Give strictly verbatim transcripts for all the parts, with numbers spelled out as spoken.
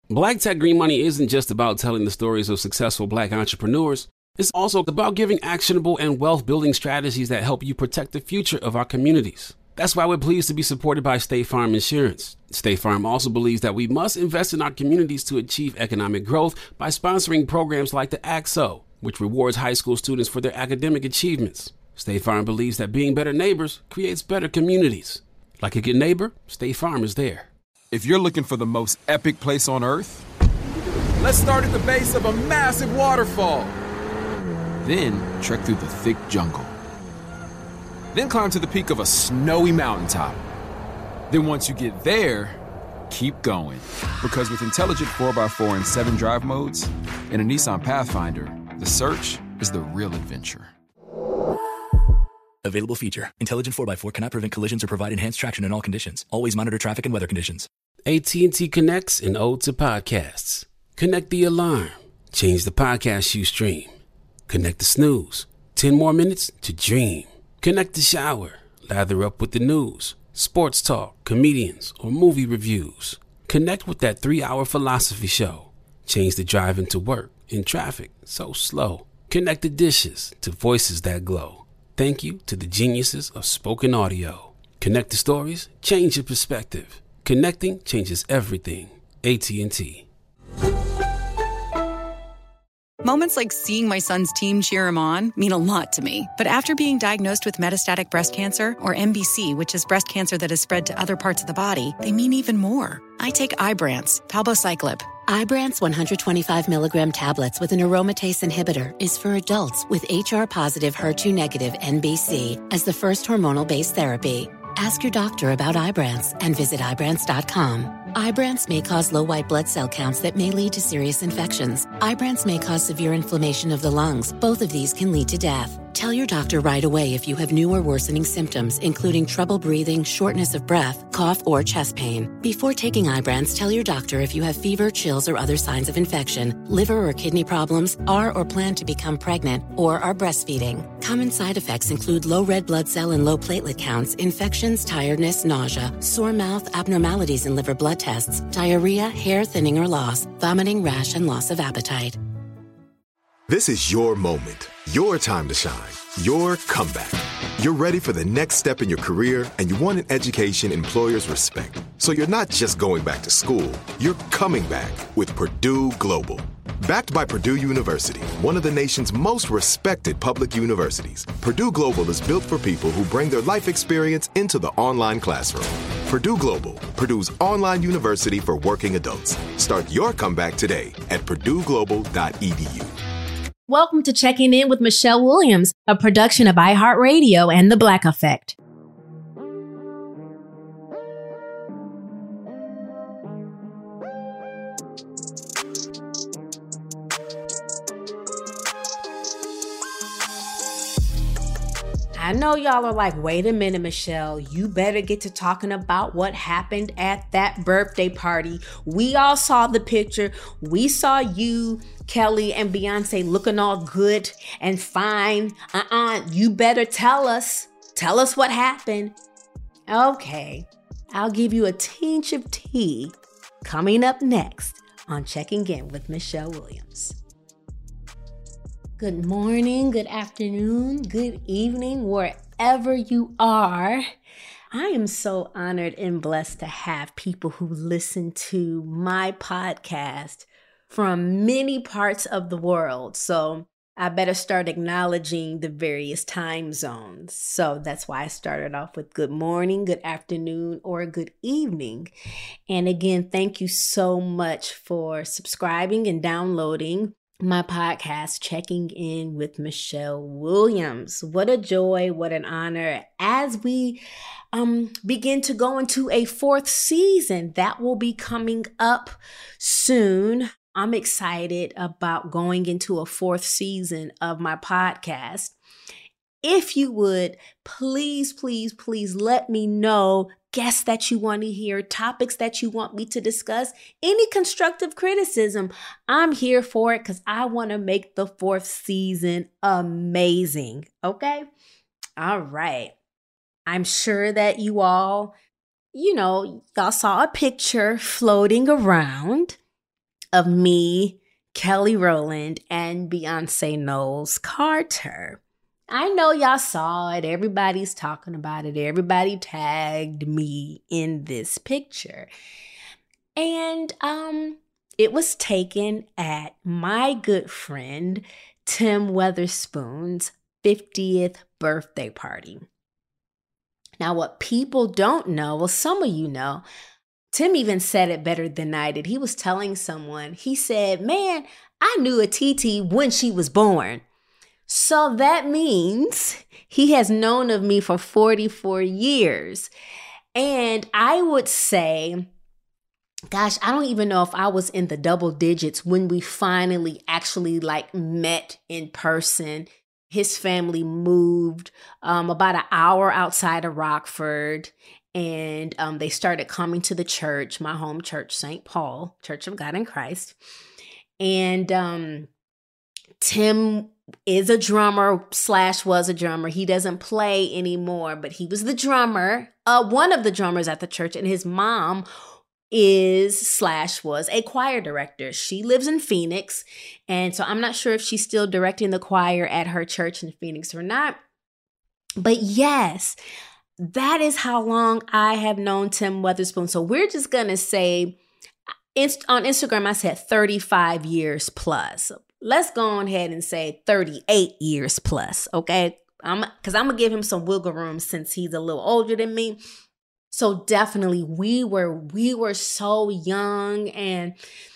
Black Tech Green Money isn't just about telling the stories of successful Black entrepreneurs. It's also about giving actionable and wealth-building strategies that help you protect the future of our communities. That's why we're pleased to be supported by State Farm Insurance. State Farm also believes that we must invest in our communities to achieve economic growth by sponsoring programs like the A X O, which rewards high school students for their academic achievements. State Farm believes that being better neighbors creates better communities. Like a good neighbor, State Farm is there. If you're looking for the most epic place on Earth, let's start at the base of a massive waterfall. Then trek through the thick jungle. Then climb to the peak of a snowy mountaintop. Then once you get there, keep going. Because with intelligent four by four and seven drive modes and a Nissan Pathfinder, the search is the real adventure. Available feature. Intelligent four by four cannot prevent collisions or provide enhanced traction in all conditions. Always monitor traffic and weather conditions. A T and T connects an ode to podcasts. Connect the alarm. Change the podcast you stream. Connect the snooze. Ten more minutes to dream. Connect the shower. Lather up with the news, sports talk, comedians, or movie reviews. Connect with that three-hour philosophy show. Change the drive into work in traffic so slow. Connect the dishes to voices that glow. Thank you to the geniuses of spoken audio. Connect the stories, change your perspective. Connecting changes everything. A T and T. Moments like seeing my son's team cheer him on mean a lot to me. But after being diagnosed with metastatic breast cancer, or M B C, which is breast cancer that has spread to other parts of the body, they mean even more. I take Ibrance, palbociclib. Ibrance one hundred twenty-five milligram tablets with an aromatase inhibitor is for adults with H R-positive, H E R two negative N B C as the first hormonal-based therapy. Ask your doctor about Ibrance and visit Ibrance dot com. Ibrance may cause low white blood cell counts that may lead to serious infections. Ibrance may cause severe inflammation of the lungs. Both of these can lead to death. Tell your doctor right away if you have new or worsening symptoms, including trouble breathing, shortness of breath, cough, or chest pain. Before taking Ibrance, tell your doctor if you have fever, chills, or other signs of infection, liver or kidney problems, are or plan to become pregnant, or are breastfeeding. Common side effects include low red blood cell and low platelet counts, infections, tiredness, nausea, sore mouth, abnormalities in liver blood tests, diarrhea, hair thinning or loss, vomiting, rash, and loss of appetite. This is your moment, your time to shine, your comeback. You're ready for the next step in your career, and you want an education employers respect. So you're not just going back to school, you're coming back with Purdue Global. Backed by Purdue University, one of the nation's most respected public universities, Purdue Global is built for people who bring their life experience into the online classroom. Purdue Global, Purdue's online university for working adults. Start your comeback today at purdue global dot e d u. Welcome to Checking In with Michelle Williams, a production of iHeartRadio and The Black Effect. I know y'all are like, wait a minute, Michelle, you better get to talking about what happened at that birthday party. We all saw the picture. We saw you, Kelly, and Beyonce looking all good and fine. Uh-uh, you better tell us. Tell us what happened. Okay, I'll give you a tinge of tea coming up next on Checking In with Michelle Williams. Good morning, good afternoon, good evening, wherever you are. I am so honored and blessed to have people who listen to my podcast from many parts of the world. So I better start acknowledging the various time zones. So that's why I started off with good morning, good afternoon, or good evening. And again, thank you so much for subscribing and downloading my podcast, Checking In with Michelle Williams. What a joy, what an honor as we um, begin to go into a fourth season that will be coming up soon. I'm excited about going into a fourth season of my podcast. If you would, please, please, please let me know guests that you want to hear, topics that you want me to discuss, any constructive criticism. I'm here for it because I want to make the fourth season amazing. Okay? All right. I'm sure that you all, you know, y'all saw a picture floating around. of me, Kelly Rowland, and Beyonce Knowles Carter. I know y'all saw it. Everybody's talking about it. Everybody tagged me in this picture. And um, it was taken at my good friend Tim Weatherspoon's fiftieth birthday party. Now, what people don't know, well, some of you know, Tim even said it better than I did. He was telling someone, he said, man, I knew a T T when she was born. So that means he has known of me for forty-four years. And I would say, gosh, I don't even know if I was in the double digits when we finally actually like met in person. His family moved um, about an hour outside of Rockford, and um, they started coming to the church, my home church, Saint Paul, Church of God in Christ. And um, Tim is a drummer slash was a drummer. He doesn't play anymore, but he was the drummer, uh, one of the drummers at the church, and his mom is slash was a choir director. She lives in Phoenix. And so I'm not sure if she's still directing the choir at her church in Phoenix or not. But yes, that is how long I have known Tim Weatherspoon. So we're just going to say inst- on Instagram, I said thirty-five years plus. Let's go ahead and say thirty-eight years plus. Okay. I'm because I'm going to give him some wiggle room since he's a little older than me. So definitely we were, we were so young, and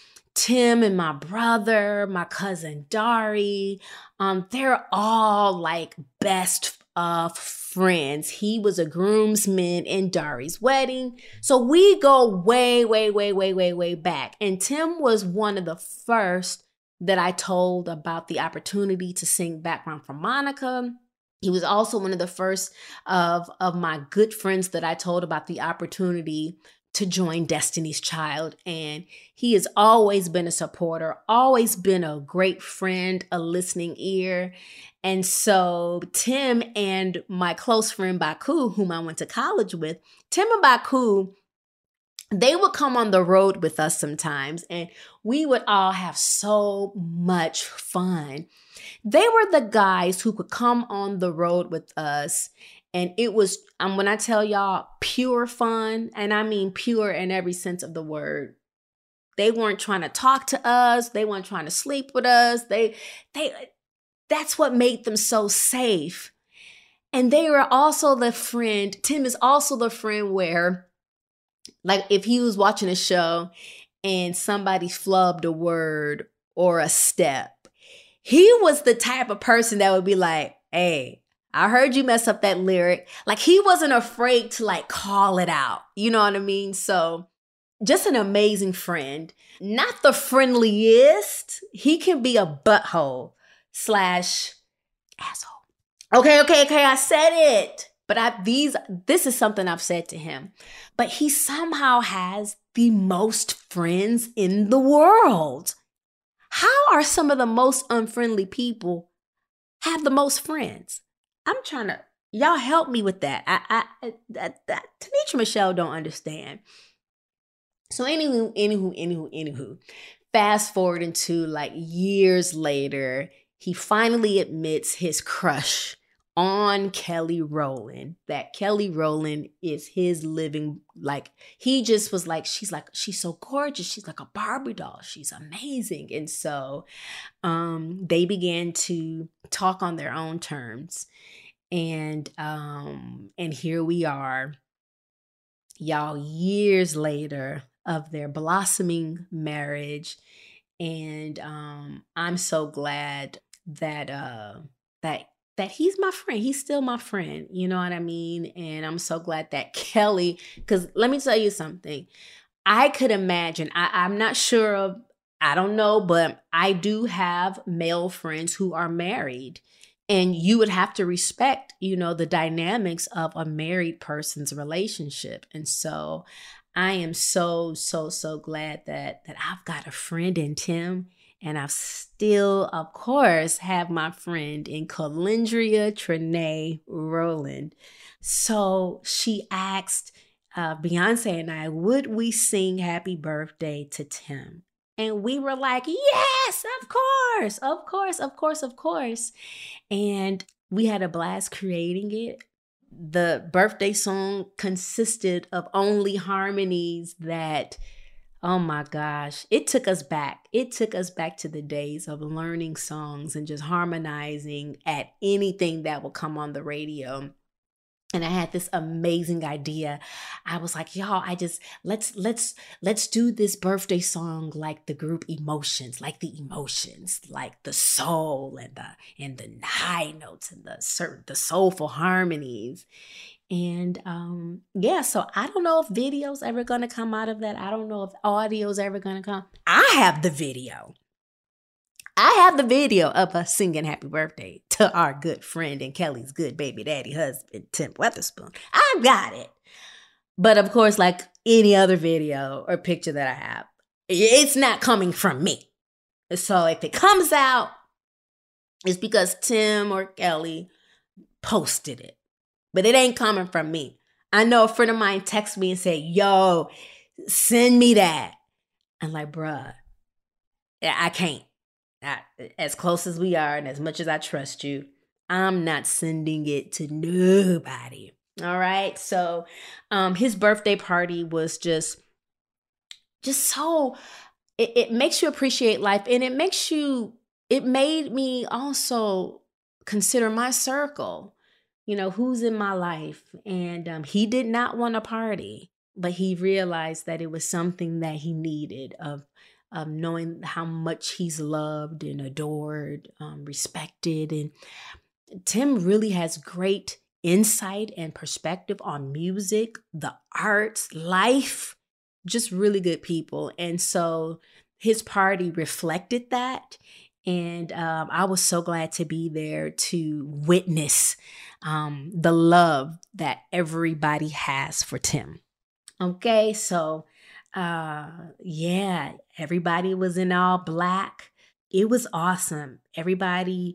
Tim and my brother, my cousin Dari, um, they're all like best of friends. He was a groomsman in Dari's wedding. So we go way, way, way, way, way, way back. And Tim was one of the first that I told about the opportunity to sing background for Monica. He was also one of the first of, of my good friends that I told about the opportunity to join Destiny's Child. And he has always been a supporter, always been a great friend, a listening ear. And so Tim and my close friend Baku, whom I went to college with, Tim and Baku, they would come on the road with us sometimes, and we would all have so much fun. They were the guys who could come on the road with us, and it was, um, when I tell y'all, pure fun, and I mean pure in every sense of the word. They weren't trying to talk to us. They weren't trying to sleep with us. They, they, that's what made them so safe. And they were also the friend, Tim is also the friend where, like, if he was watching a show and somebody flubbed a word or a step, he was the type of person that would be like, hey, I heard you mess up that lyric. Like, he wasn't afraid to like call it out. You know what I mean? So just an amazing friend. Not the friendliest. He can be a butthole slash asshole. Okay, okay, okay. I said it. But I, these, this is something I've said to him. But he somehow has the most friends in the world. How are some of the most unfriendly people have the most friends? I'm trying to, y'all help me with that. I, I, that, that, Tanisha Michelle don't understand. So anywho, anywho, anywho, anywho, fast forward into like years later, he finally admits his crush on Kelly Rowland, that Kelly Rowland is his living, like, he just was like, she's like, she's so gorgeous. She's like a Barbie doll. She's amazing. And so um, they began to talk on their own terms. And, um, and here we are, y'all, years later of their blossoming marriage. And um, I'm so glad that, uh, that, that he's my friend. He's still my friend. You know what I mean? And I'm so glad that Kelly, because let me tell you something. I could imagine, I, I'm not sure of, I don't know, but I do have male friends who are married. And you would have to respect, you know, the dynamics of a married person's relationship. And so I am so, so, so glad that that I've got a friend in Tim. And I still, of course, have my friend in Calendria Trinae Rowland. So she asked uh, Beyonce and I, would we sing Happy Birthday to Tim? And we were like, yes, of course, of course, of course, of course. And we had a blast creating it. The birthday song consisted of only harmonies that, oh my gosh, it took us back. It took us back to the days of learning songs and just harmonizing at anything that would come on the radio. And I had this amazing idea. I was like, y'all, I just, let's, let's, let's do this birthday song like the group Emotions, like the emotions, like the soul and the, and the high notes and the certain, the soulful harmonies. And um, yeah, so I don't know if video's ever going to come out of that. I don't know if audio's ever going to come. I have the video. I have the video of us singing happy birthday to our good friend and Kelly's good baby daddy husband, Tim Weatherspoon. I got it. But of course, like any other video or picture that I have, it's not coming from me. So if it comes out, it's because Tim or Kelly posted it. But it ain't coming from me. I know a friend of mine texted me and said, yo, send me that. I'm like, bruh, I can't. I, as close as we are and as much as I trust you, I'm not sending it to nobody. All right. So um, his birthday party was just, just so, it, it makes you appreciate life. And it makes you, it made me also consider my circle, you know, who's in my life. And um, he did not want a party, but he realized that it was something that he needed of Um, knowing how much he's loved and adored, um, respected. And Tim really has great insight and perspective on music, the arts, life, just really good people. And so his party reflected that. And um, I was so glad to be there to witness um, the love that everybody has for Tim. Okay, so Uh, yeah, everybody was in all black. It was awesome. Everybody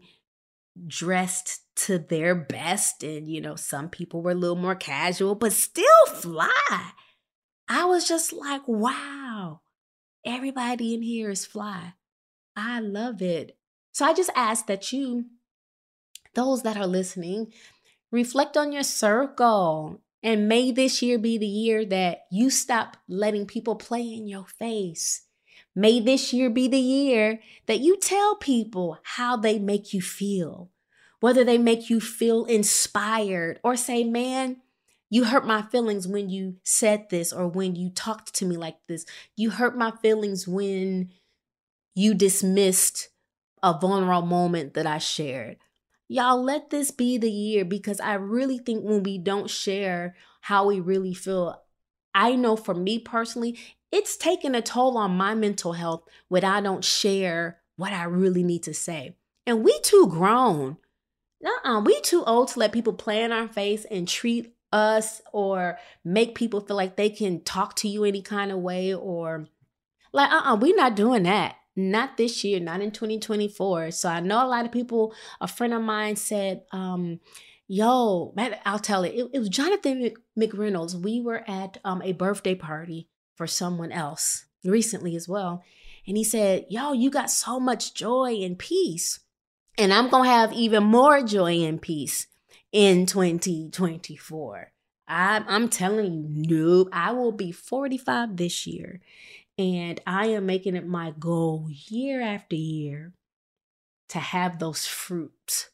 dressed to their best. And, you know, some people were a little more casual, but still fly. I was just like, wow, everybody in here is fly. I love it. So I just ask that you, those that are listening, reflect on your circle. And may this year be the year that you stop letting people play in your face. May this year be the year that you tell people how they make you feel, whether they make you feel inspired or say, man, you hurt my feelings when you said this or when you talked to me like this. You hurt my feelings when you dismissed a vulnerable moment that I shared. Y'all, let this be the year, because I really think when we don't share how we really feel, I know for me personally, it's taken a toll on my mental health when I don't share what I really need to say. And we too grown. Uh-uh, we too old to let people play in our face and treat us or make people feel like they can talk to you any kind of way, or like, uh-uh, we're not doing that. Not this year, not in twenty twenty-four. So I know a lot of people, a friend of mine said, um, yo, man, I'll tell it. It, it was Jonathan McReynolds. We were at um, a birthday party for someone else recently as well. And he said, yo, you got so much joy and peace. And I'm going to have even more joy and peace in twenty twenty-four. I, I'm telling you, nope, I will be forty-five this year. And I am making it my goal year after year to have those fruits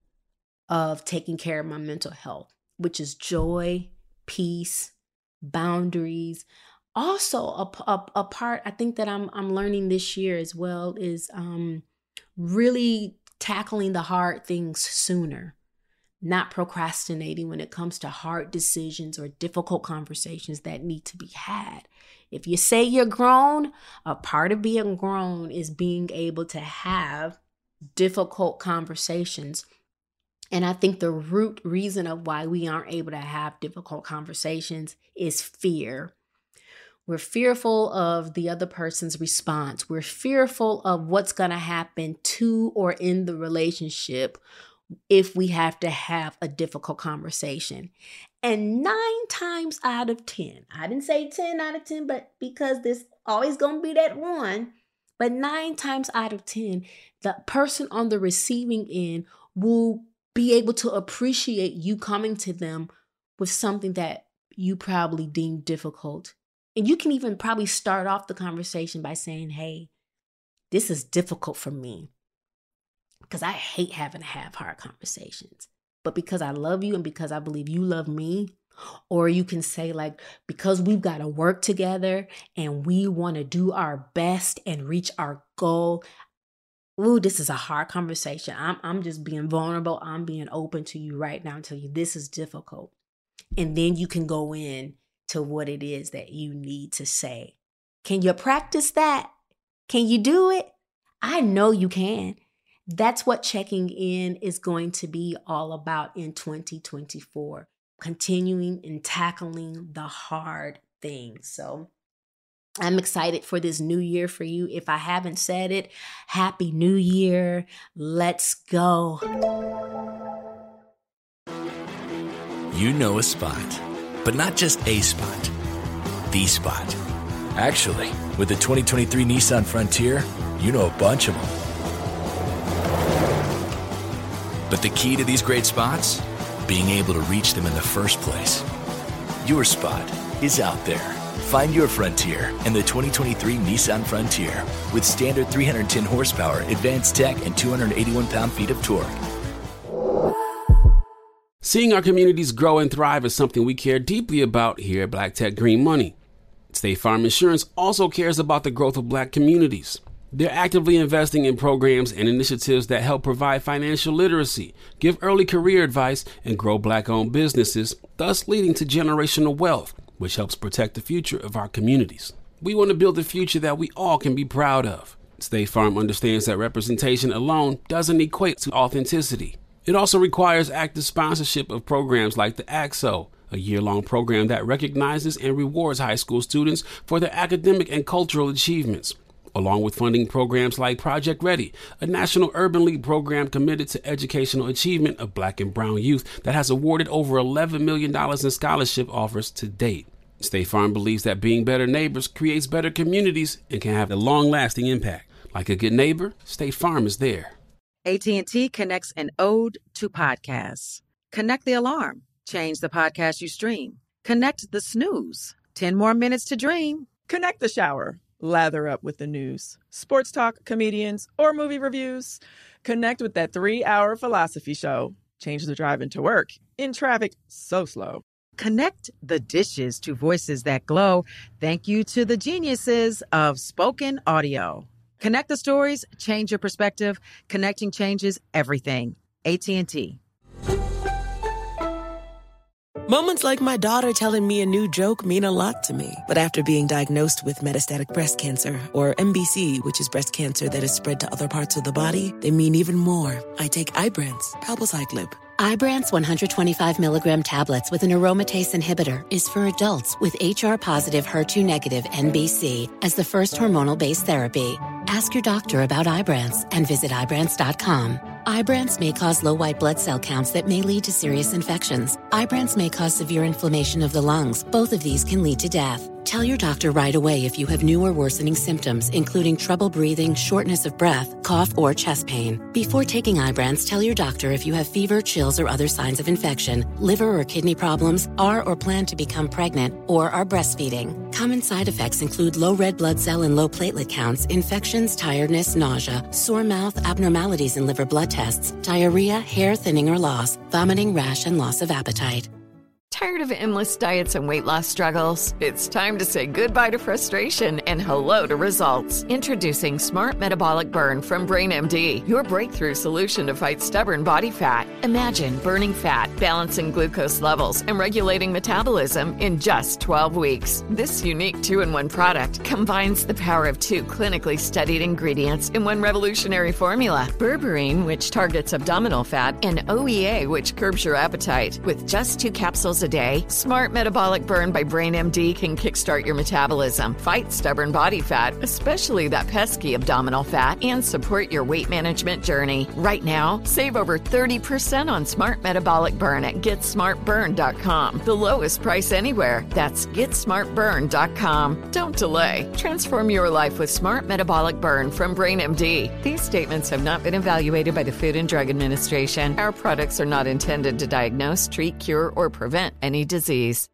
of taking care of my mental health, which is joy, peace, boundaries. Also, a, a, a part I think that I'm I'm learning this year as well is um, really tackling the hard things sooner, not procrastinating when it comes to hard decisions or difficult conversations that need to be had. If you say you're grown, a part of being grown is being able to have difficult conversations. And I think the root reason of why we aren't able to have difficult conversations is fear. We're fearful of the other person's response. We're fearful of what's going to happen to or in the relationship if we have to have a difficult conversation. And nine times out of ten, I didn't say ten out of ten, but because there's always going to be that one, But nine times out of ten, the person on the receiving end will be able to appreciate you coming to them with something that you probably deem difficult. And you can even probably start off the conversation by saying, hey, this is difficult for me because I hate having to have hard conversations. But because I love you and because I believe you love me, or you can say like, because we've got to work together and we want to do our best and reach our goal. Ooh, this is a hard conversation. I'm, I'm just being vulnerable. I'm being open to you right now and tell you this is difficult. And then you can go in to what it is that you need to say. Can you practice that? Can you do it? I know you can. That's what checking in is going to be all about in twenty twenty-four. Continuing and tackling the hard things. So I'm excited for this new year for you. If I haven't said it, Happy New Year. Let's go. You know a spot, but not just a spot, the spot. Actually, with the twenty twenty-three Nissan Frontier, you know a bunch of them. But the key to these great spots? Being able to reach them in the first place. Your spot is out there. Find your Frontier in the twenty twenty-three Nissan Frontier with standard three hundred ten horsepower, advanced tech, and two hundred eighty-one pound-feet of torque. Seeing our communities grow and thrive is something we care deeply about here at Black Tech Green Money. State Farm Insurance also cares about the growth of Black communities. They're actively investing in programs and initiatives that help provide financial literacy, give early career advice, and grow Black-owned businesses, thus leading to generational wealth, which helps protect the future of our communities. We want to build a future that we all can be proud of. State Farm understands that representation alone doesn't equate to authenticity. It also requires active sponsorship of programs like the A X O, a year-long program that recognizes and rewards high school students for their academic and cultural achievements, along with funding programs like Project Ready, a National Urban League program committed to educational achievement of Black and brown youth that has awarded over eleven million dollars in scholarship offers to date. State Farm believes that being better neighbors creates better communities and can have a long-lasting impact. Like a good neighbor, State Farm is there. A T and T connects an ode to podcasts. Connect the alarm. Change the podcast you stream. Connect the snooze. ten more minutes to dream. Connect the shower. Lather up with the news, sports talk, comedians, or movie reviews. Connect with that three-hour philosophy show. Change the drive into work in traffic so slow. Connect the dishes to voices that glow. Thank you to the geniuses of spoken audio. Connect the stories, change your perspective. Connecting changes everything. A T and T. Moments like my daughter telling me a new joke mean a lot to me. But after being diagnosed with metastatic breast cancer, or M B C, which is breast cancer that is spread to other parts of the body, they mean even more. I take Ibrance, palbociclib. Ibrance one hundred twenty-five milligram tablets with an aromatase inhibitor is for adults with H R-positive, H E R two negative M B C as the first hormonal-based therapy. Ask your doctor about Ibrance and visit Ibrance dot com. Ibrance may cause low white blood cell counts that may lead to serious infections. Ibrance may cause severe inflammation of the lungs. Both of these can lead to death. Tell your doctor right away if you have new or worsening symptoms, including trouble breathing, shortness of breath, cough, or chest pain. Before taking Ibrance, tell your doctor if you have fever, chills, or other signs of infection, liver or kidney problems, are or plan to become pregnant, or are breastfeeding. Common side effects include low red blood cell and low platelet counts, infections, tiredness, nausea, sore mouth, abnormalities in liver blood tests, diarrhea, hair thinning or loss, vomiting, rash, and loss of appetite. Tired of endless diets and weight loss struggles? It's time to say goodbye to frustration and hello to results. Introducing Smart Metabolic Burn from BrainMD, your breakthrough solution to fight stubborn body fat. Imagine burning fat, balancing glucose levels, and regulating metabolism in just twelve weeks. This unique two-in-one product combines the power of two clinically studied ingredients in one revolutionary formula. Berberine, which targets abdominal fat, and O E A, which curbs your appetite. With just two capsules a day, Smart Metabolic Burn by BrainMD can kickstart your metabolism, fight stubborn body fat, especially that pesky abdominal fat, and support your weight management journey. Right now, save over thirty percent on Smart Metabolic Burn at get smart burn dot com. The lowest price anywhere. That's get smart burn dot com. Don't delay. Transform your life with Smart Metabolic Burn from BrainMD. These statements have not been evaluated by the Food and Drug Administration. Our products are not intended to diagnose, treat, cure, or prevent any disease.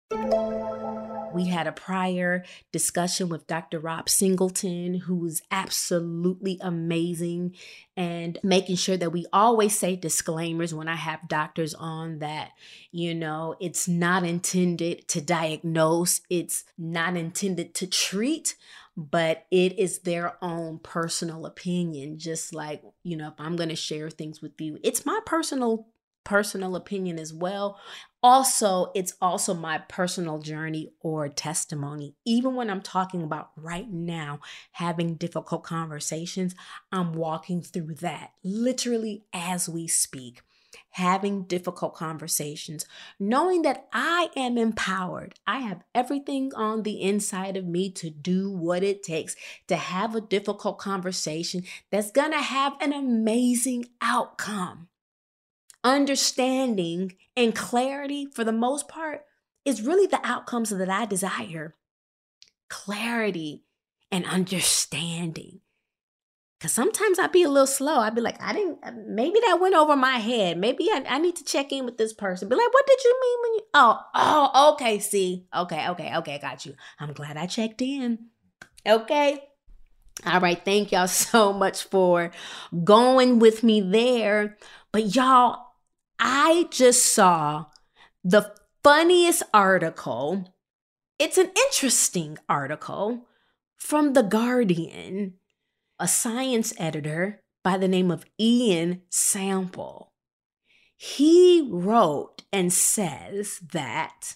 We had a prior discussion with Doctor Rob Singleton, who's absolutely amazing, and making sure that we always say disclaimers when I have doctors on that, you know, it's not intended to diagnose, it's not intended to treat, but it is their own personal opinion. Just like, you know, if I'm going to share things with you, it's my personal personal opinion as well. Also, it's also my personal journey or testimony. Even when I'm talking about right now, having difficult conversations, I'm walking through that literally as we speak. Having difficult conversations, knowing that I am empowered. I have everything on the inside of me to do what it takes to have a difficult conversation that's going to have an amazing outcome. Understanding and clarity, for the most part, is really the outcomes that I desire. Clarity and understanding. Because sometimes I'd be a little slow. I'd be like, I didn't, maybe that went over my head. Maybe I, I need to check in with this person. Be like, what did you mean when you, oh, oh, okay, see. Okay, okay, okay, I got you. I'm glad I checked in. Okay. All right, thank y'all so much for going with me there. But y'all, I just saw the funniest article. It's an interesting article from The Guardian. A science editor by the name of Ian Sample. He wrote and says that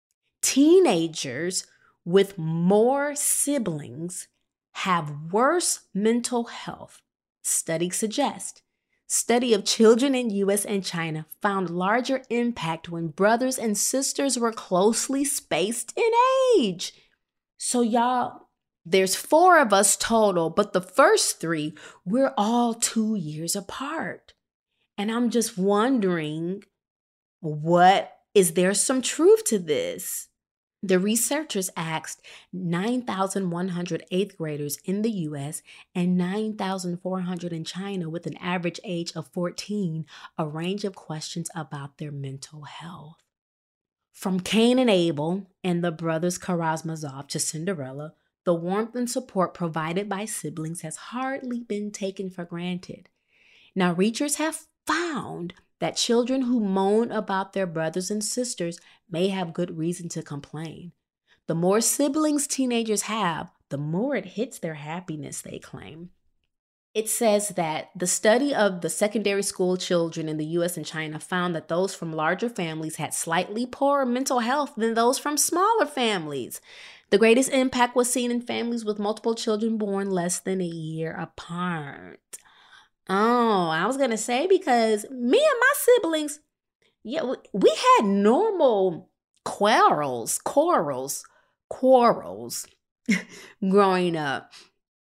teenagers with more siblings have worse mental health. Studies suggest. Study of children in U S and China found larger impact when brothers and sisters were closely spaced in age. So y'all, there's four of us total, but the first three, we're all two years apart. And I'm just wondering, what, is there some truth to this? The researchers asked nine thousand one hundred eighth graders in the U S and nine thousand four hundred in China with an average age of fourteen a range of questions about their mental health. From Cain and Abel and the brothers Karamazov to Cinderella, the warmth and support provided by siblings has hardly been taken for granted. Now, researchers have found that children who moan about their brothers and sisters may have good reason to complain. The more siblings teenagers have, the more it hits their happiness, they claim. It says that the study of the secondary school children in the U S and China found that those from larger families had slightly poorer mental health than those from smaller families. The greatest impact was seen in families with multiple children born less than a year apart. Oh, I was going to say, because me and my siblings, yeah, we, we had normal quarrels, quarrels, quarrels growing up.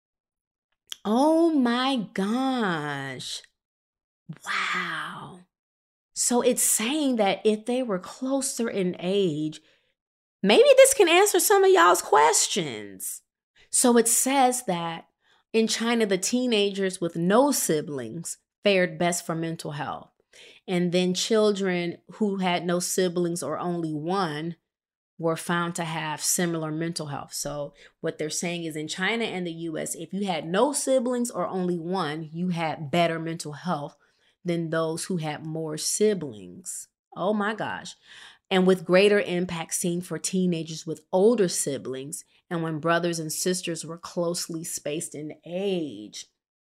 Oh my gosh. Wow. So it's saying that if they were closer in age, maybe this can answer some of y'all's questions. So it says that in China, the teenagers with no siblings fared best for mental health. And then children who had no siblings or only one were found to have similar mental health. So what they're saying is in China and the U S, if you had no siblings or only one, you had better mental health than those who had more siblings. Oh my gosh. And with greater impact seen for teenagers with older siblings and when brothers and sisters were closely spaced in age.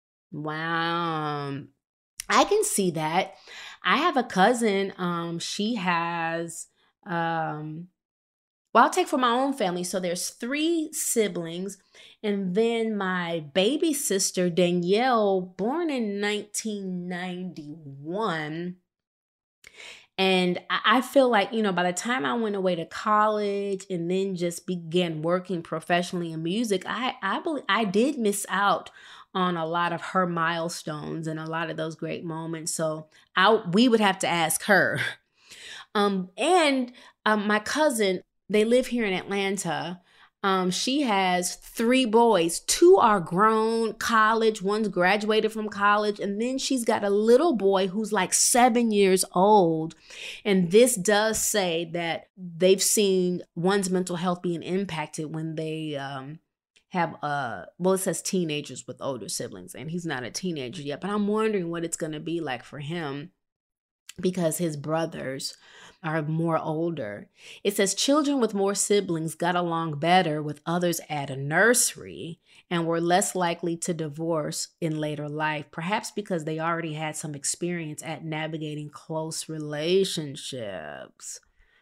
Wow. I can see that. I have a cousin. Um, she has, um, well, I'll take for my own family. So there's three siblings. And then my baby sister, Danielle, born in nineteen ninety-one. And I feel like, you know, by the time I went away to college and then just began working professionally in music, I I believe I did miss out on a lot of her milestones and a lot of those great moments. So I we would have to ask her. Um, and um, my cousin, they live here in Atlanta. Um, she has three boys. Two are grown, college. One's graduated from college. And then she's got a little boy who's like seven years old. And this does say that they've seen one's mental health being impacted when they um, have, uh, well, it says teenagers with older siblings. And he's not a teenager yet. But I'm wondering what it's going to be like for him because his brothers are more older. It says children with more siblings got along better with others at a nursery and were less likely to divorce in later life, perhaps because they already had some experience at navigating close relationships.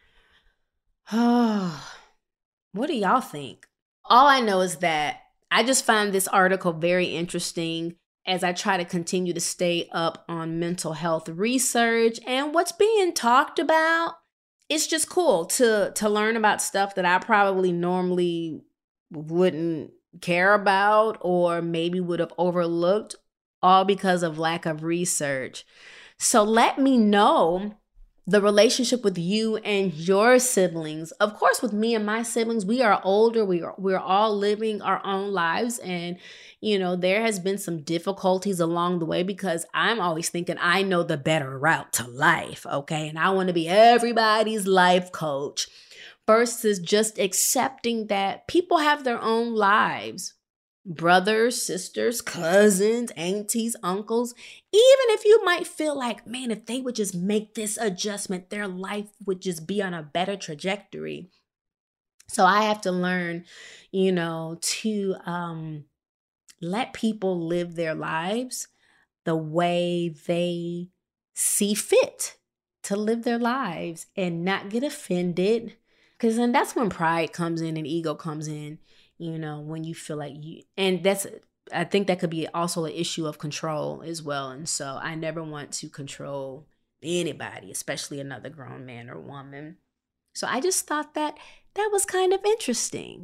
What do y'all think? All I know is that I just found this article very interesting as I try to continue to stay up on mental health research and what's being talked about. It's just cool to to learn about stuff that I probably normally wouldn't care about or maybe would have overlooked, all because of lack of research. So let me know the relationship with you and your siblings. Of course, with me and my siblings, we are older. We are we're all living our own lives. And, you know, there has been some difficulties along the way because I'm always thinking I know the better route to life, okay? And I want to be everybody's life coach versus just accepting that people have their own lives. Brothers, sisters, cousins, aunties, uncles, even if you might feel like, man, if they would just make this adjustment, their life would just be on a better trajectory. So I have to learn, you know, to um, let people live their lives the way they see fit to live their lives and not get offended. Because then that's when pride comes in and ego comes in. You know, when you feel like you, and that's, I think that could be also an issue of control as well. And so I never want to control anybody, especially another grown man or woman. So I just thought that that was kind of interesting.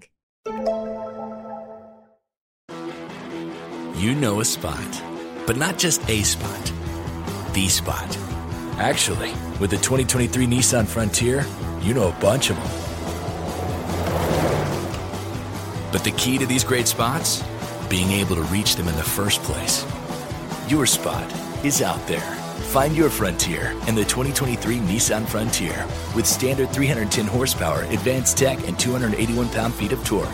You know a spot, but not just a spot, the spot. Actually, with the twenty twenty-three Nissan Frontier, you know a bunch of them. But the key to these great spots? Being able to reach them in the first place. Your spot is out there. Find your frontier in the twenty twenty-three Nissan Frontier with standard three hundred ten horsepower, advanced tech, and two hundred eighty-one pound-feet of torque.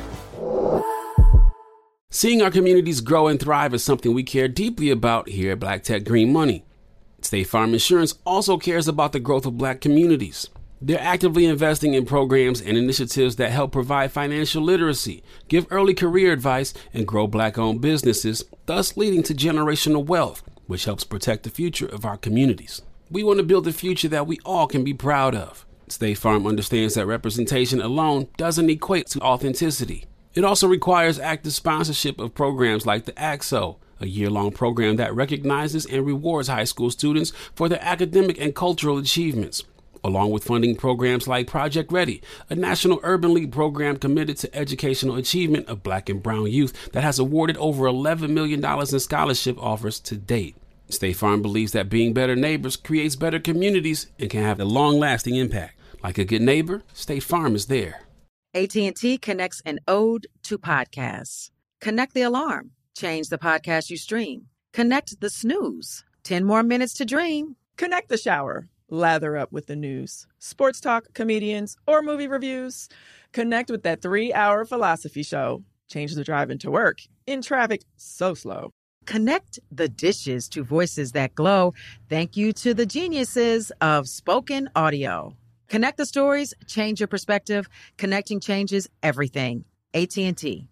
Seeing our communities grow and thrive is something we care deeply about here at Black Tech Green Money. State Farm Insurance also cares about the growth of Black communities. They're actively investing in programs and initiatives that help provide financial literacy, give early career advice, and grow Black-owned businesses, thus leading to generational wealth, which helps protect the future of our communities. We want to build a future that we all can be proud of. State Farm understands that representation alone doesn't equate to authenticity. It also requires active sponsorship of programs like the A X O, a year-long program that recognizes and rewards high school students for their academic and cultural achievements, along with funding programs like Project Ready, a National Urban League program committed to educational achievement of Black and brown youth that has awarded over eleven million dollars in scholarship offers to date. State Farm believes that being better neighbors creates better communities and can have a long-lasting impact. Like a good neighbor, State Farm is there. A T and T connects an ode to podcasts. Connect the alarm. Change the podcast you stream. Connect the snooze. ten more minutes to dream. Connect the shower. Lather up with the news, sports talk, comedians, or movie reviews. Connect with that three-hour philosophy show. Change the drive into work in traffic so slow. Connect the dishes to voices that glow. Thank you to the geniuses of spoken audio. Connect the stories, change your perspective. Connecting changes everything. A T and T.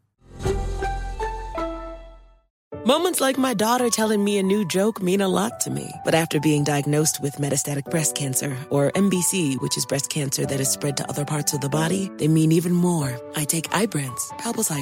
Moments like my daughter telling me a new joke mean a lot to me. But after being diagnosed with metastatic breast cancer, or M B C, which is breast cancer that is spread to other parts of the body, they mean even more. I take Ibrance, palbociclib.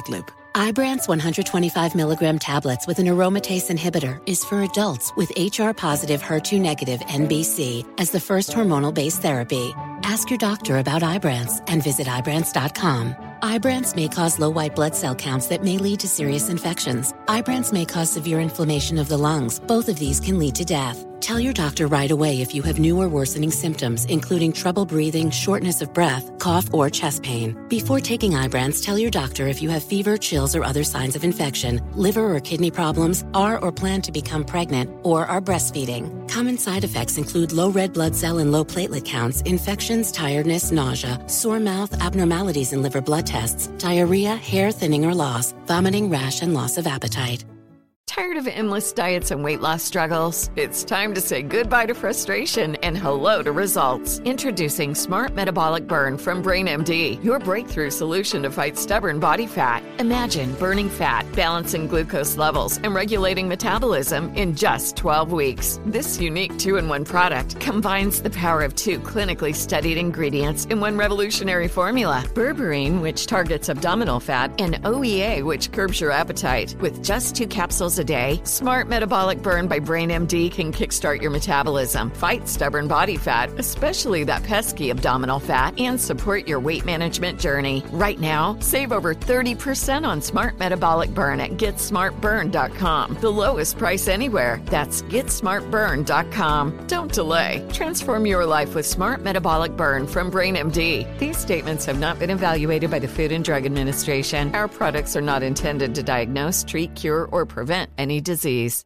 Ibrance one hundred twenty-five milligram tablets with an aromatase inhibitor is for adults with H R-positive, H E R two negative N B C as the first hormonal-based therapy. Ask your doctor about Ibrance and visit Ibrance dot com. Ibrance may cause low white blood cell counts that may lead to serious infections. Ibrance may cause severe inflammation of the lungs. Both of these can lead to death. Tell your doctor right away if you have new or worsening symptoms, including trouble breathing, shortness of breath, cough, or chest pain. Before taking Ibrance, tell your doctor if you have fever, chills, or other signs of infection, liver or kidney problems, are or plan to become pregnant, or are breastfeeding. Common side effects include low red blood cell and low platelet counts, infections, tiredness, nausea, sore mouth, abnormalities in liver blood tests, diarrhea, hair thinning or loss, vomiting, rash, and loss of appetite. Tired of endless diets and weight loss struggles? It's time to say goodbye to frustration and hello to results. Introducing Smart Metabolic Burn from BrainMD, your breakthrough solution to fight stubborn body fat. Imagine burning fat, balancing glucose levels, and regulating metabolism in just twelve weeks. This unique two-in-one product combines the power of two clinically studied ingredients in one revolutionary formula. Berberine, which targets abdominal fat, and O E A, which curbs your appetite. With just two capsules a day, Smart Metabolic Burn by BrainMD can kickstart your metabolism, fight stubborn body fat, especially that pesky abdominal fat, and support your weight management journey. Right now, save over thirty percent on Smart Metabolic Burn at get smart burn dot com. The lowest price anywhere. That's get smart burn dot com. Don't delay. Transform your life with Smart Metabolic Burn from BrainMD. These statements have not been evaluated by the Food and Drug Administration. Our products are not intended to diagnose, treat, cure, or prevent any disease.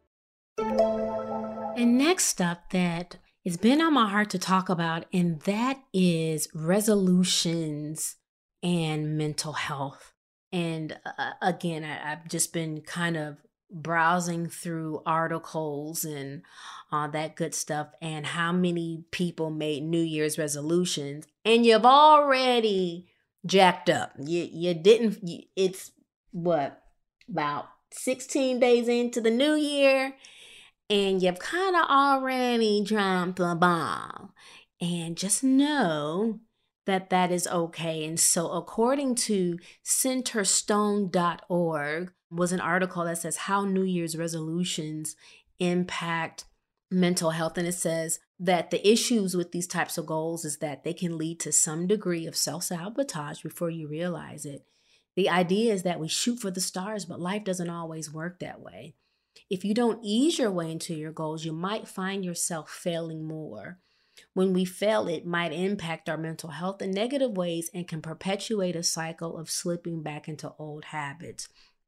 And next up, that it's been on my heart to talk about, and that is resolutions and mental health. And uh, again, I, I've just been kind of browsing through articles and all that good stuff, and how many people made New Year's resolutions, and you've already jacked up. You you didn't. You, it's what, about sixteen days into the new year, and you've kind of already dropped the ball. And just know that that is okay. And so according to centerstone dot org was an article that says how New Year's resolutions impact mental health. And it says that the issues with these types of goals is that they can lead to some degree of self-sabotage before you realize it. The idea is that we shoot for the stars, but life doesn't always work that way. If you don't ease your way into your goals, you might find yourself failing more. When we fail, it might impact our mental health in negative ways and can perpetuate a cycle of slipping back into old habits.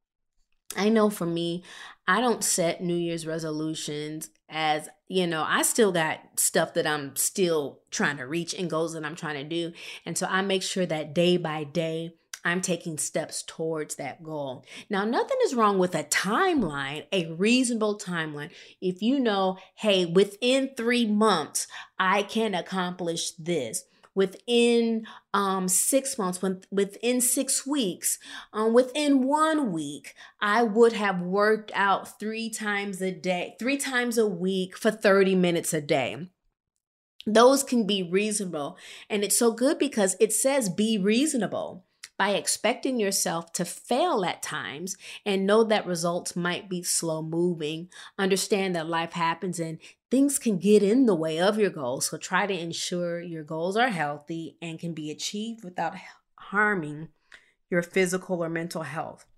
I know for me, I don't set New Year's resolutions as, you know, I still got stuff that I'm still trying to reach and goals that I'm trying to do. And so I make sure that day by day, I'm taking steps towards that goal. Now, nothing is wrong with a timeline, a reasonable timeline. If you know, hey, within three months, I can accomplish this. Within um, six months, when, within six weeks, um, within one week, I would have worked out three times a day, three times a week for thirty minutes a day. Those can be reasonable. And it's so good because it says be reasonable. By expecting yourself to fail at times and know that results might be slow moving, understand that life happens and things can get in the way of your goals. So try to ensure your goals are healthy and can be achieved without harming your physical or mental health.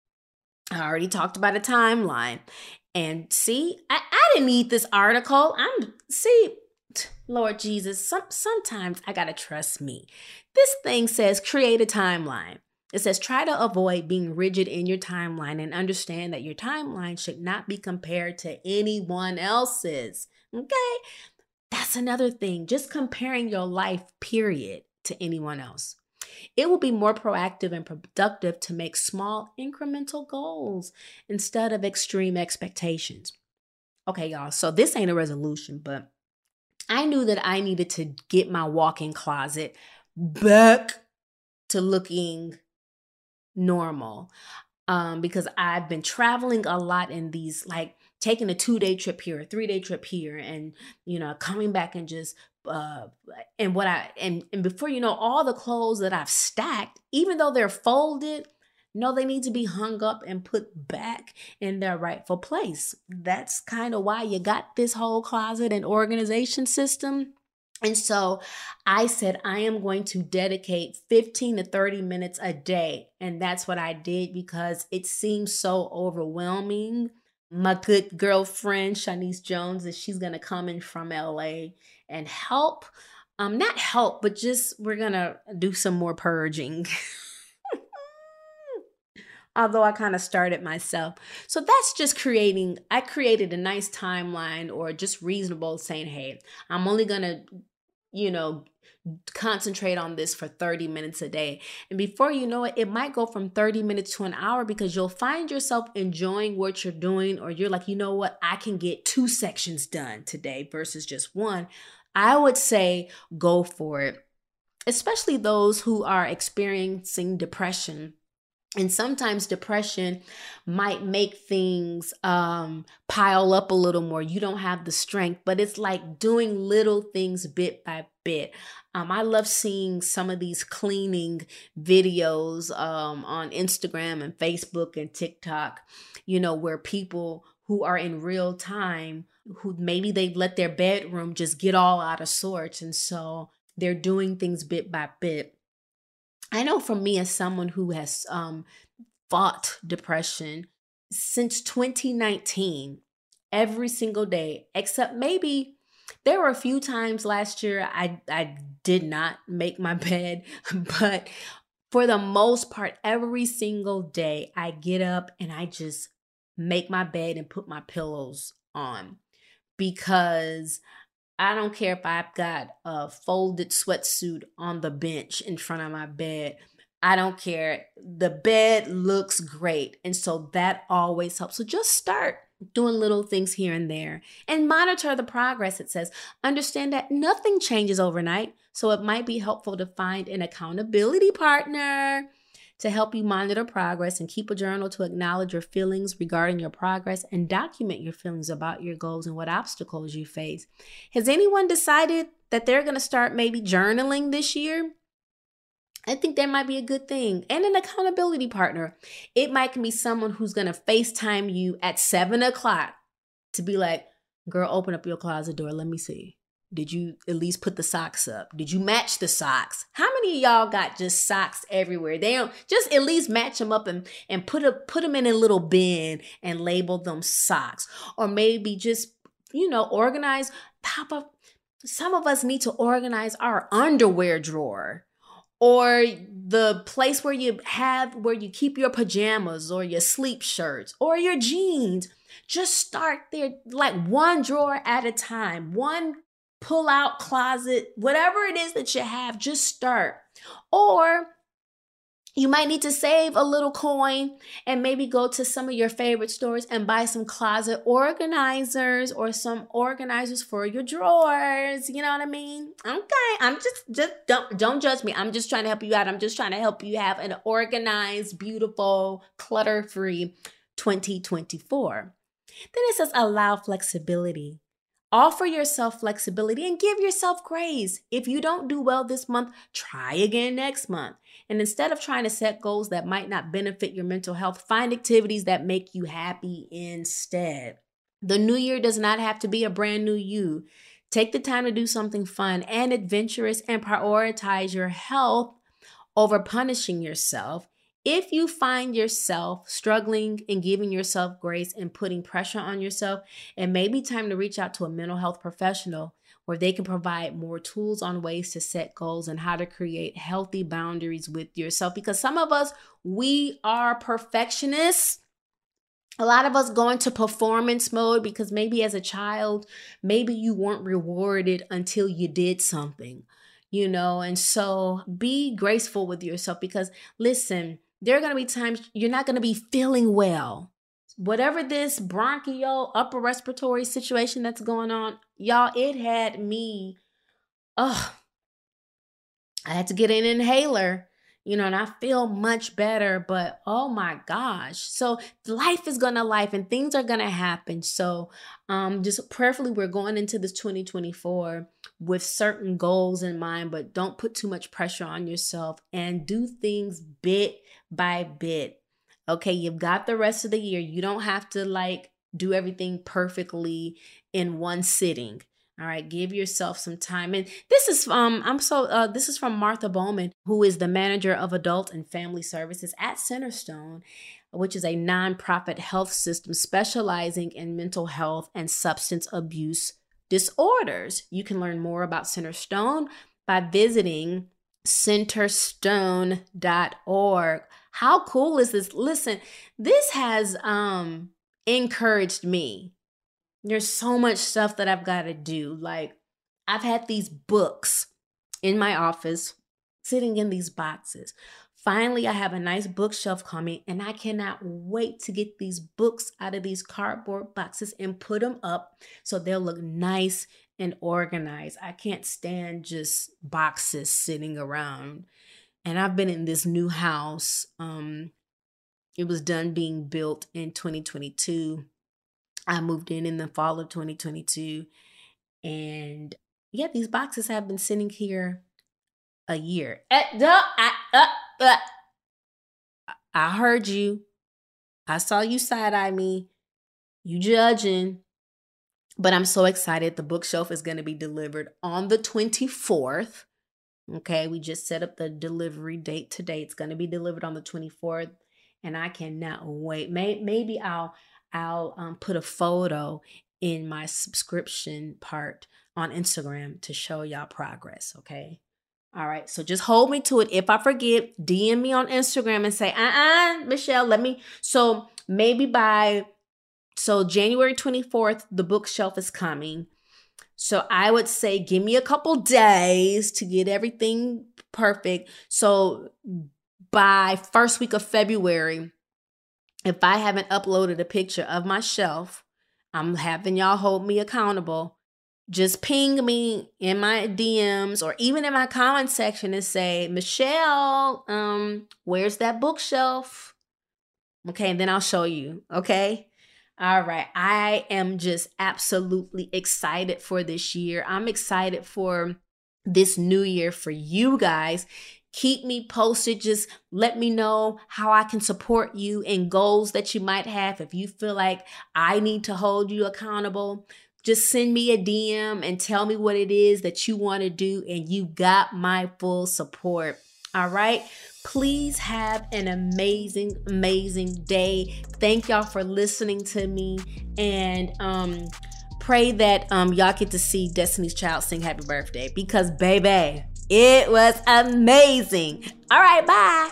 I already talked about a timeline. And see, I, I didn't need this article. I'm, see, Lord Jesus, some, sometimes I got to trust me. This thing says create a timeline. It says try to avoid being rigid in your timeline and understand that your timeline should not be compared to anyone else's. Okay? That's another thing. Just comparing your life, period, to anyone else. It will be more proactive and productive to make small incremental goals instead of extreme expectations. Okay, y'all. So this ain't a resolution, but I knew that I needed to get my walk-in closet back to looking normal um, because I've been traveling a lot in these, like taking a two-day trip here, a three-day trip here, and, you know, coming back and just, uh, and what I, and, and before you know, all the clothes that I've stacked, even though they're folded, No, they need to be hung up and put back in their rightful place. That's kind of why you got this whole closet and organization system. And so I said, I am going to dedicate fifteen to thirty minutes a day. And that's what I did because it seemed so overwhelming. My good girlfriend, Shanice Jones, is she's going to come in from L A and help. Um, not help, but just we're going to do some more purging. Although I kind of started myself. So that's just creating, I created a nice timeline or just reasonable saying, hey, I'm only going to, you know, concentrate on this for thirty minutes a day. And before you know it, it might go from thirty minutes to an hour because you'll find yourself enjoying what you're doing, or you're like, you know what, I can get two sections done today versus just one. I would say go for it, especially those who are experiencing depression. And sometimes depression might make things um, pile up a little more. You don't have the strength, but it's like doing little things bit by bit. Um, I love seeing some of these cleaning videos um, on Instagram and Facebook and TikTok, you know, where people who are in real time, who maybe they've let their bedroom just get all out of sorts. And so they're doing things bit by bit. I know for me, as someone who has um, fought depression since twenty nineteen, every single day, except maybe there were a few times last year I, I did not make my bed, but for the most part, every single day I get up and I just make my bed and put my pillows on, because I don't care if I've got a folded sweatsuit on the bench in front of my bed. I don't care. The bed looks great. And so that always helps. So just start doing little things here and there and monitor the progress. It says, understand that nothing changes overnight. So it might be helpful to find an accountability partner to help you monitor progress, and keep a journal to acknowledge your feelings regarding your progress and document your feelings about your goals and what obstacles you face. Has anyone decided that they're going to start maybe journaling this year? I think that might be a good thing. And an accountability partner. It might be someone who's going to FaceTime you at seven o'clock to be like, girl, open up your closet door. Let me see. Did you at least put the socks up? Did you match the socks? How many of y'all got just socks everywhere? They don't just at least match them up and, and put a, put them in a little bin and label them socks. Or maybe just, you know, organize, pop up. Some of us need to organize our underwear drawer, or the place where you have, where you keep your pajamas or your sleep shirts or your jeans. Just start there, like one drawer at a time, one pull out closet, whatever it is that you have, just start. Or you might need to save a little coin and maybe go to some of your favorite stores and buy some closet organizers or some organizers for your drawers. You know what I mean? Okay, I'm just, just don't, don't judge me. I'm just trying to help you out. I'm just trying to help you have an organized, beautiful, clutter-free twenty twenty-four. Then it says allow flexibility. Offer yourself flexibility and give yourself grace. If you don't do well this month, try again next month. And instead of trying to set goals that might not benefit your mental health, find activities that make you happy instead. The new year does not have to be a brand new you. Take the time to do something fun and adventurous and prioritize your health over punishing yourself. If you find yourself struggling and giving yourself grace and putting pressure on yourself, it may be time to reach out to a mental health professional where they can provide more tools on ways to set goals and how to create healthy boundaries with yourself. Because some of us, we are perfectionists. A lot of us go into performance mode because maybe as a child, maybe you weren't rewarded until you did something, you know, and so be graceful with yourself because listen, there are going to be times you're not going to be feeling well. Whatever this bronchial upper respiratory situation that's going on, y'all, it had me, ugh, I had to get an inhaler, you know, and I feel much better, but oh my gosh. So life is going to life and things are going to happen. So um, just prayerfully, we're going into this twenty twenty-four with certain goals in mind, but don't put too much pressure on yourself and do things bit by bit. Okay, you've got the rest of the year. You don't have to like do everything perfectly in one sitting. All right, give yourself some time. And this is um I'm so uh this is from Martha Bowman, who is the manager of adult and family services at Centerstone, which is a nonprofit health system specializing in mental health and substance abuse disorders. You can learn more about Centerstone by visiting centerstone dot org. How cool is this? Listen, this has um encouraged me. There's so much stuff that I've got to do. Like, I've had these books in my office sitting in these boxes. Finally, I have a nice bookshelf coming, and I cannot wait to get these books out of these cardboard boxes and put them up so they'll look nice and organized. I can't stand just boxes sitting around. And I've been in this new house. Um, it was done being built in twenty twenty-two. I moved in in the fall of twenty twenty-two. And yeah, these boxes have been sitting here a year. I, I heard you. I saw you side-eye me. You judging. But I'm so excited. The bookshelf is going to be delivered on the twenty-fourth. Okay, we just set up the delivery date today. It's going to be delivered on the twenty-fourth. And I cannot wait. May, maybe I'll... I'll um, put a photo in my subscription part on Instagram to show y'all progress, okay? All right, so just hold me to it. If I forget, D M me on Instagram and say, uh-uh, Michelle, let me. So maybe by, so January twenty-fourth, the bookshelf is coming. So I would say give me a couple days to get everything perfect. So by first week of February, if I haven't uploaded a picture of my shelf, I'm having y'all hold me accountable. Just ping me in my D Ms or even in my comment section and say, Michelle, um, where's that bookshelf? Okay, and then I'll show you, okay? All right, I am just absolutely excited for this year. I'm excited for this new year for you guys. Keep me posted. Just let me know how I can support you in goals that you might have. If you feel like I need to hold you accountable, just send me a D M and tell me what it is that you want to do, and you got my full support. All right. Please have an amazing, amazing day. Thank y'all for listening to me, and um, pray that um, y'all get to see Destiny's Child sing Happy Birthday, because baby, it was amazing. All right, bye.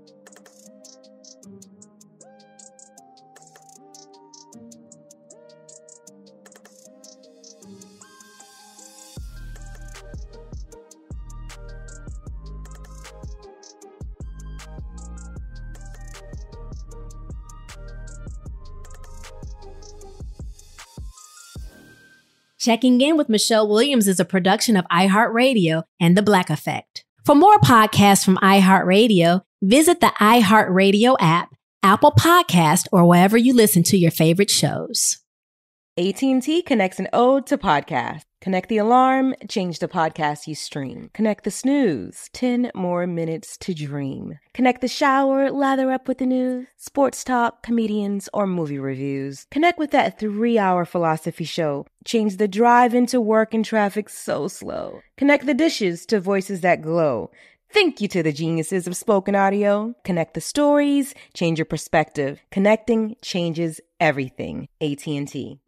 Checking In with Michelle Williams is a production of iHeartRadio and The Black Effect. For more podcasts from iHeartRadio, visit the iHeartRadio app, Apple Podcast, or wherever you listen to your favorite shows. A T and T connects an ode to podcast. Connect the alarm, change the podcast you stream. Connect the snooze, ten more minutes to dream. Connect the shower, lather up with the news, sports talk, comedians, or movie reviews. Connect with that three-hour philosophy show. Change the drive into work and traffic so slow. Connect the dishes to voices that glow. Thank you to the geniuses of spoken audio. Connect the stories, change your perspective. Connecting changes everything. A T and T.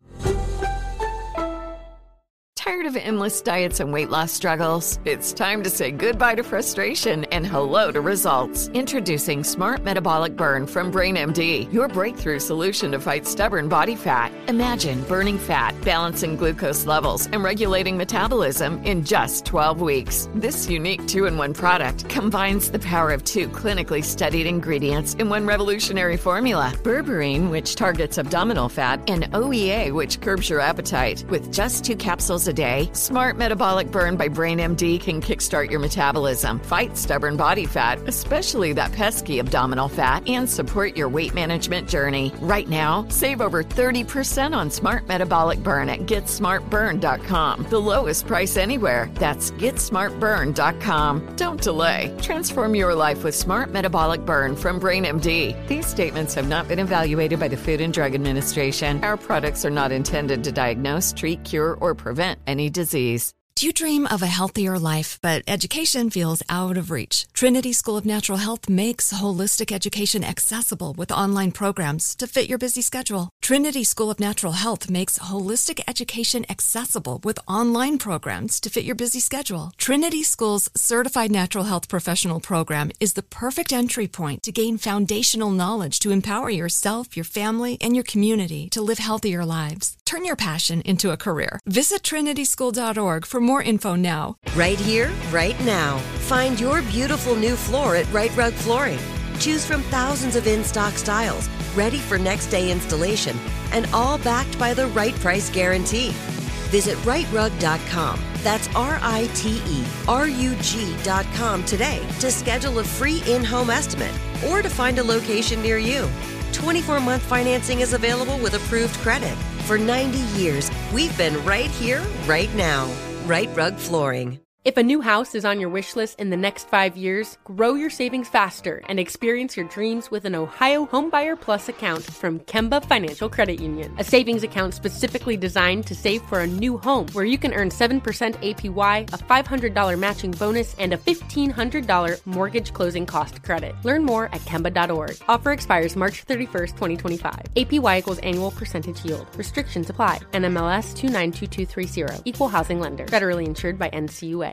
Tired of endless diets and weight loss struggles? It's time to say goodbye to frustration and hello to results. Introducing Smart Metabolic Burn from BrainMD, your breakthrough solution to fight stubborn body fat. Imagine burning fat, balancing glucose levels, and regulating metabolism in just twelve weeks. This unique two-in-one product combines the power of two clinically studied ingredients in one revolutionary formula. Berberine, which targets abdominal fat, and O E A, which curbs your appetite. With just two capsules a day. Smart Metabolic Burn by BrainMD can kickstart your metabolism, fight stubborn body fat, especially that pesky abdominal fat, and support your weight management journey. Right now, save over thirty percent on Smart Metabolic Burn at get smart burn dot com. The lowest price anywhere. That's get smart burn dot com. Don't delay. Transform your life with Smart Metabolic Burn from BrainMD. These statements have not been evaluated by the Food and Drug Administration. Our products are not intended to diagnose, treat, cure, or prevent any disease. Do you dream of a healthier life, but education feels out of reach? Trinity School of Natural Health makes holistic education accessible with online programs to fit your busy schedule. Trinity School of Natural Health makes holistic education accessible with online programs to fit your busy schedule. Trinity School's Certified Natural Health Professional Program is the perfect entry point to gain foundational knowledge to empower yourself, your family, and your community to live healthier lives. Turn your passion into a career. Visit trinity school dot org for more info now. Right here, right now. Find your beautiful new floor at Right Rug Flooring. Choose from thousands of in-stock styles, ready for next day installation, and all backed by the right price guarantee. Visit right rug dot com. That's R I T E R U G dot com today to schedule a free in-home estimate or to find a location near you. twenty-four month financing is available with approved credit. For ninety years, we've been right here, right now. Right Rug Flooring. If a new house is on your wish list in the next five years, grow your savings faster and experience your dreams with an Ohio Homebuyer Plus account from Kemba Financial Credit Union. A savings account specifically designed to save for a new home where you can earn seven percent A P Y, a five hundred dollars matching bonus, and a fifteen hundred dollars mortgage closing cost credit. Learn more at kemba dot org. Offer expires March thirty-first, twenty twenty-five. A P Y equals annual percentage yield. Restrictions apply. N M L S two nine two two three zero. Equal housing lender. Federally insured by N C U A.